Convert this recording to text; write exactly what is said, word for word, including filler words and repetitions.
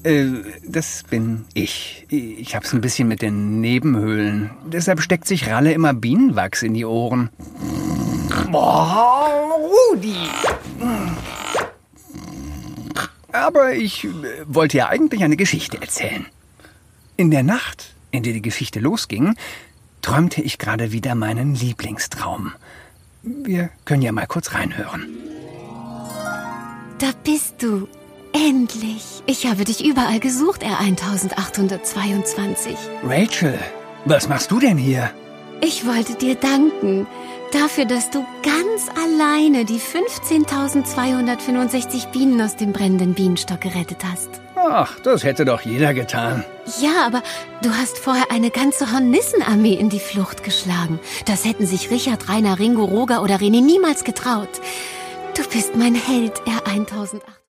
Äh, das bin ich. Ich hab's ein bisschen mit den Nebenhöhlen. Deshalb steckt sich Ralle immer Bienenwachs in die Ohren. Boah, Rudi! Aber ich äh, wollte ja eigentlich eine Geschichte erzählen. In der Nacht, in der die Geschichte losging, träumte ich gerade wieder meinen Lieblingstraum. Wir können ja mal kurz reinhören. Da bist du. Endlich. Ich habe dich überall gesucht, R achtzehn achthundertzweiundzwanzig. Rachel, was machst du denn hier? Ich wollte dir danken. Dafür, dass du ganz alleine die fünfzehntausendzweihundertfünfundsechzig Bienen aus dem brennenden Bienenstock gerettet hast. Ach, das hätte doch jeder getan. Ja, aber du hast vorher eine ganze Hornissenarmee in die Flucht geschlagen. Das hätten sich Richard, Rainer, Ringo, Roger oder René niemals getraut. Du bist mein Held, R achtzehn achthundertzweiundzwanzig.